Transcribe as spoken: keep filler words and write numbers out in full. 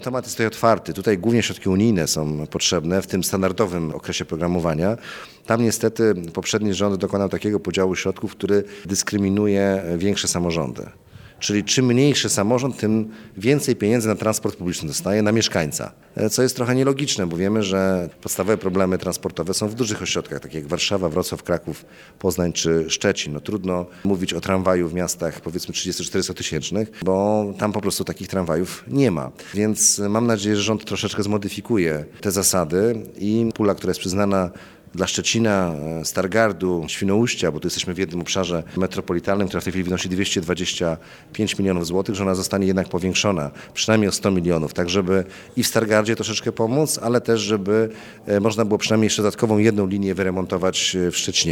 Temat jest tutaj otwarty. Tutaj głównie środki unijne są potrzebne w tym standardowym okresie programowania. Tam niestety poprzedni rząd dokonał takiego podziału środków, który dyskryminuje większe samorządy. Czyli czym mniejszy samorząd, tym więcej pieniędzy na transport publiczny dostaje na mieszkańca. Co jest trochę nielogiczne, bo wiemy, że podstawowe problemy transportowe są w dużych ośrodkach, takich jak Warszawa, Wrocław, Kraków, Poznań czy Szczecin. No, trudno mówić o tramwaju w miastach powiedzmy trzydziesto-czterysto tysięcznych, bo tam po prostu takich tramwajów nie ma. Więc mam nadzieję, że rząd troszeczkę zmodyfikuje te zasady i pula, która jest przyznana dla Szczecina, Stargardu, Świnoujścia, bo tu jesteśmy w jednym obszarze metropolitalnym, która w tej chwili wynosi dwieście dwadzieścia pięć milionów złotych, że ona zostanie jednak powiększona, przynajmniej o sto milionów, tak żeby i w Stargardzie troszeczkę pomóc, ale też żeby można było przynajmniej jeszcze dodatkową jedną linię wyremontować w Szczecinie.